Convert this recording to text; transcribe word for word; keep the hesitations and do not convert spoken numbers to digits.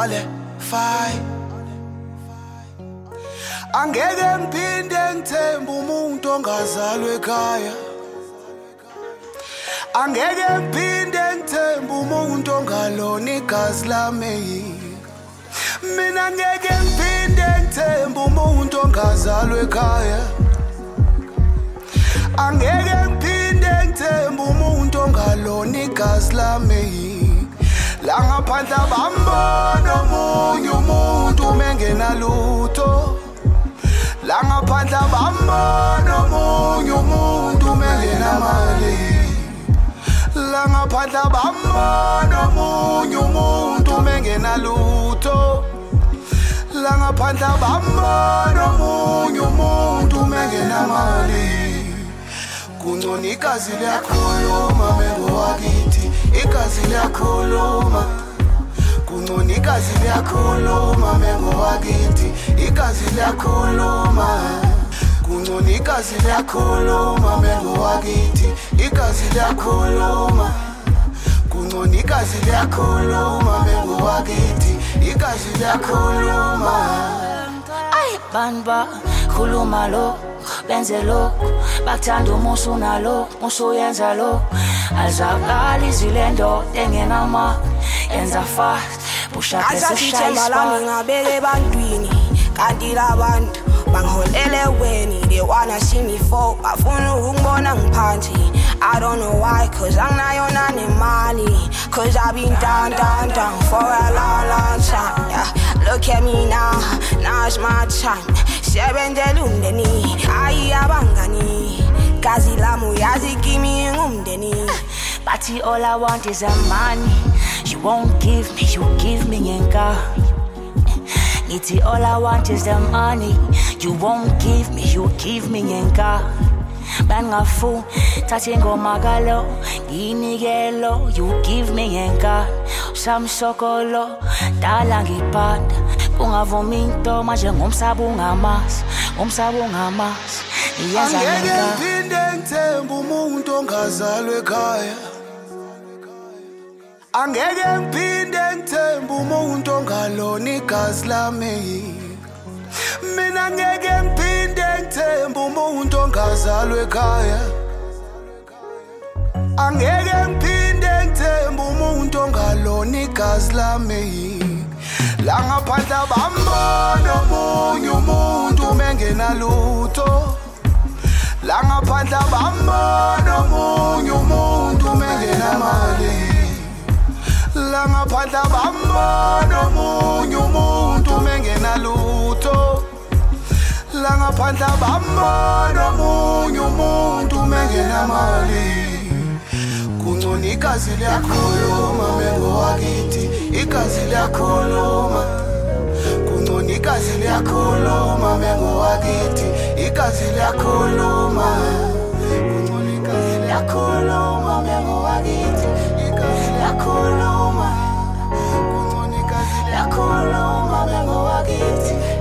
ale fine. Angeke ngiphinde ngithembe umuntu ongazalwe ekhaya. Angeke ngiphinde ngithembe umuntu ongalona igazi lami. Mina angeke ngiphinde ngithembe umuntu ongazalwe ekhaya. Angeke ngiphinde ngithembe umuntu ongalona igazi lami. La ngaphandle bambona omunye umuntu mengenalutho. La ngaphandle bambona omunye umuntu mengenamali. La ngaphandle bambona omunye umuntu mengenalutho. La ngaphandle bambona omunye umuntu mengenamali. Kungcono igazi liyakhuluma mengowakithi, igazi liyakhuluma. Kungcono igazi liyakhuluma mengowakithi, igazi liyakhuluma. Kungcono igazi liyakhuluma mengowakithi, igazi liyakhuluma. Kungcono igazi liyakhuluma mengowakithi, igazi liyakhuluma. Ay banba khuluma lo benze lo bakuthanda umuso nalo muso yenza lo azakali zilendo engenama yenza fast pusha asashayiswa ngabele ebantwini kanti labantu bangiholele weni. They wanna see me fall bafuna ukungibona ngiphansi. I don't know why, cause anginayo nanemali. Cause I've been down, down, down for a long, long time. Yeah. Look at me now, now it's my time. Sebenzela umndeni, ayi abangani. Gazi lami uyazigimi ngumndeni. But all I want is a money. You won't give me, you give me yenka. Ngithi all I want is the money. You won't give me, you give me yenka. Bangafu thathe ingoma kalo nginikelo. You give me yenka. Samsokolo dala ngipanda kungavumi into manje ngomsaba ungamasi, ngomsaba ungamasi. Iyenza ngeke yenka. ngiphinde ngithembe umuntu ongazalwe ekhaya. Angeke ngiphinde ngithembe umuntu ongalona igazi lami. Mina angeke ngiphinde ngithembe umuntu ongazalwe ekhaya. Angeke ngiphinde ngithembe umuntu ongalona igazi lami. La ngaphandle bambona omunye umuntu mengenalutho. La ngaphandle bambona omunye umuntu mengenamali. La ngaphandle bambona omunye umuntu mengenalutho. La ngaphandle bambona omunye umuntu mengenamali. Kungcono igazi liyakhuluma mengowakithi, igazi liyakhuluma. Kungcono igazi liyakhuluma mengowakithi, igazi liyakhuluma. Kungcono igazi liyakhuluma mengowakithi, igazi liyakhuluma. Kungcono igazi liyakhuluma mengowakithi.